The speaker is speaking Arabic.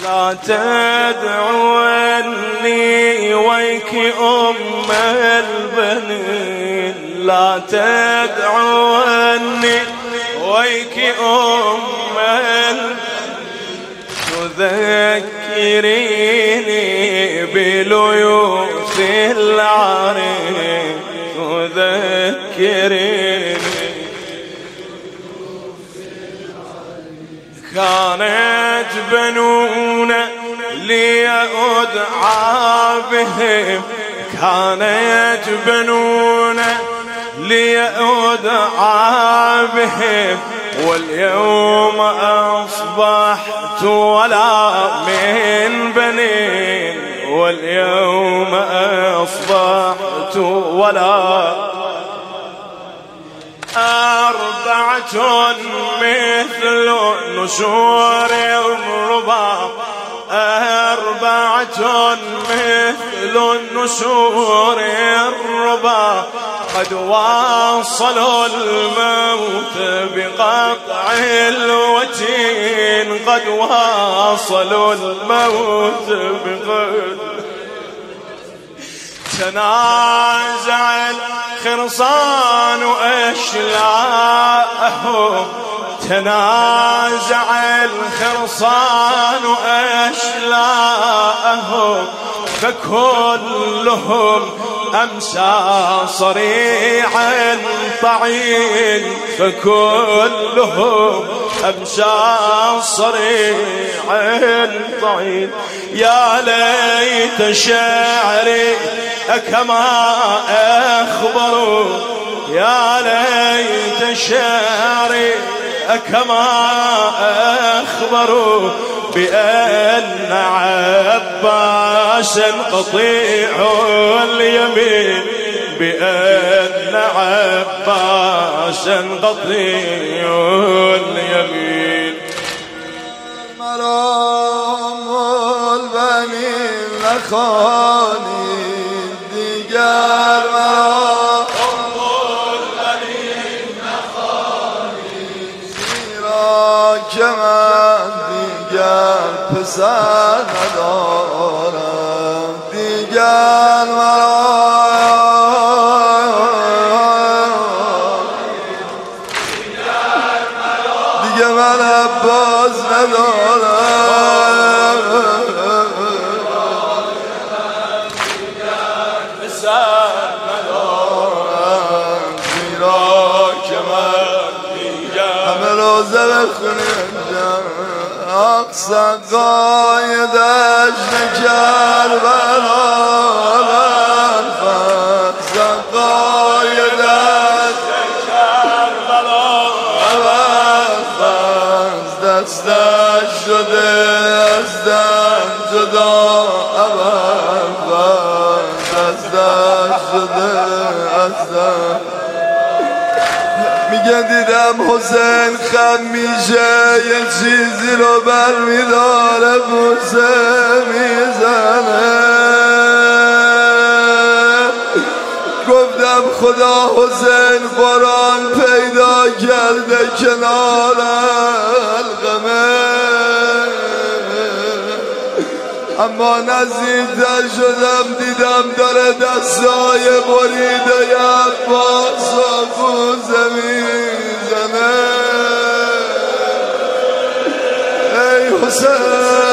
لا تدعوني ويك أم البنين، لا تدعوني ويك أم البنين، تذكريني بليوث العرين، تذكريني. كانت بنونا لي أدعى بهم، كانت بنونا لي أدعى بهم، واليوم أصبحت ولا من بنين، واليوم أصبحت ولا. أربعة مثل نشور الربا، أربعة مثل النشور الربا، قد واصلوا الموت بقطع الوتين، قد واصلوا الموت بقطع. تنازع الخرصان أشلاءهم، تنازع الخرصان أشلاءهم، فكلهم أمسى صريعا طعين، فكلهم أمسى صريعا طعين. يا ليت شعري كما أخبروا، يا ليت شعري كما أخبروا، بأن عباسا قطيع اليمين، بأن عباسا قطيع اليمين. مرام البنين لخاني دیگر، مرام البنین نخوانی، زیرا که من دیگر پسر ندارم، دیگر دیگر من عباس ندارم، پسر ندارم، زیرا که من دیگر. همه روزه بخونیم سقای دشت کربلا، سقای دشت کربلا، دستش شده از دم جدا، دستش شده از دم. میگه دیدم حسین خم میشه، یه چیزی رو برمیداره بوسه میزنه. گفتم خدا حسین قرآن پیدا کرده کنار حلقمه، اما نزدیکتر شدم دیدم داره دستای بریده عباس و زمین میزنه. ای حسین